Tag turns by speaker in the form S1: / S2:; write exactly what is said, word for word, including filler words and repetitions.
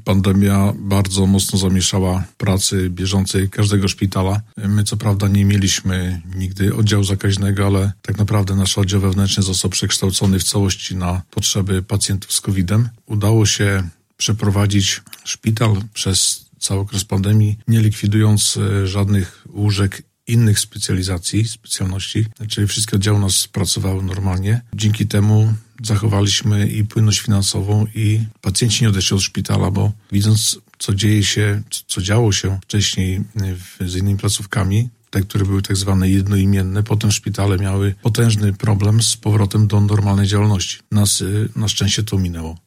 S1: Pandemia bardzo mocno zamieszała pracy bieżącej każdego szpitala. My co prawda nie mieliśmy nigdy oddziału zakaźnego, ale tak naprawdę nasz oddział wewnętrzny został przekształcony w całości na potrzeby pacjentów z kowidem. Udało się przeprowadzić szpital przez cały okres pandemii, nie likwidując żadnych łóżek innych specjalizacji, specjalności, czyli wszystkie oddziały u nas pracowały normalnie. Dzięki temu zachowaliśmy i płynność finansową, i pacjenci nie odeszli od szpitala, bo widząc, co dzieje się, co działo się wcześniej z innymi placówkami, te, które były tak zwane jednoimienne, potem szpitale miały potężny problem z powrotem do normalnej działalności. Nas na szczęście to minęło.